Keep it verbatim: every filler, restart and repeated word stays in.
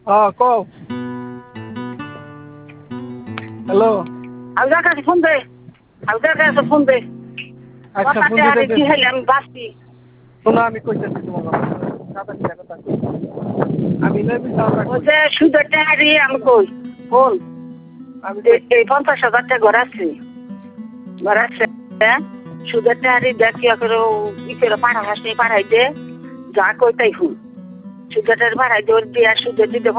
হ্যাঁ কও। হ্যালো। হালদার কাছে ফোন দে হালদার কাছে ফোন দে আচ্ছা ফোন কথাতে আরে কি দিতেছি। হইলে আমি বাঁচি শোনো আমি কইতেছি তোমার কথা কথা কথা কই। আমি নেবি তাহলে ওই যে সুদের টাকারি আমি কই ফোন আমি এ- এই পঞ্চাশ হাজার টাকা ঘর আছে ঘর আছে হ্যাঁ? সুদের টাকারি দেখি করে ই করে পাড়া হাসি পাড়াই দে যা কই তাই হুন সুদের টাকা পাড়াই দে ওর দিয়ে সুদের দিতে